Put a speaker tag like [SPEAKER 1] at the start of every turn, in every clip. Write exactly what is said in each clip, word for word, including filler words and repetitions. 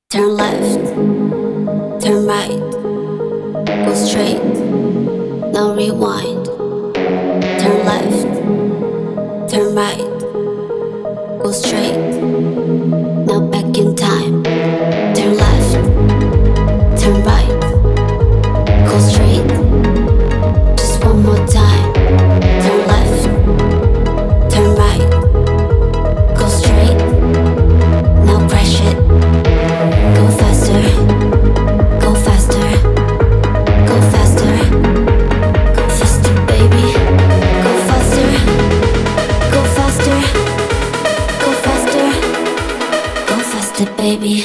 [SPEAKER 1] Turn left, turn right, go straight, now rewind. Turn left, turn right, go straight, now back in time. Turn left, turn right, go straight, just one more time. Turn left, turn right, go straight, now press it. Go faster, go faster, go faster, go faster, baby. Go faster, go faster, go faster, go faster, baby.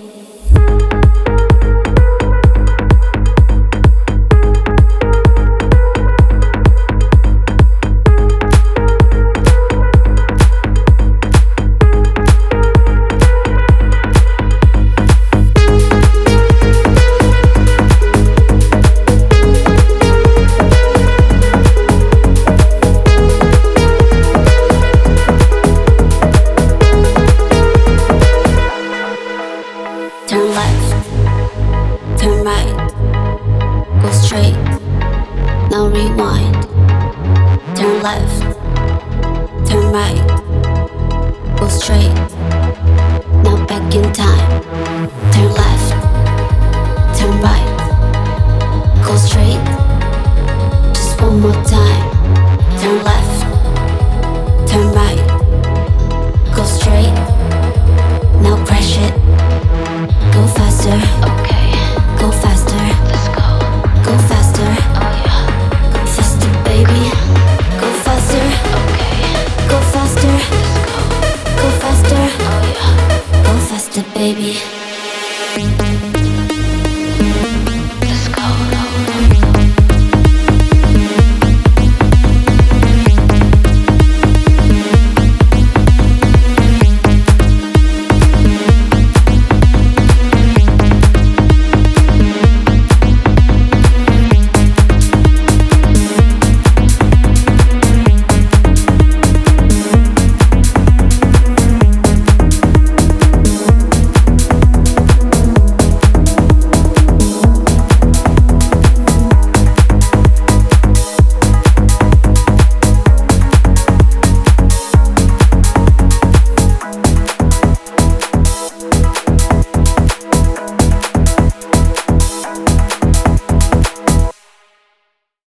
[SPEAKER 1] Turn left, turn right, go straight, now rewind. Turn left, turn right, go straight, now back in time. Turn left, turn right, go straight, just one more time. Turn left, turn right, go straight, now press it. Go faster, okay. Go faster, let's go. Go faster, oh yeah. Go faster, baby. Go faster, okay. Go faster, let's go. Go faster, oh yeah. Go faster, baby.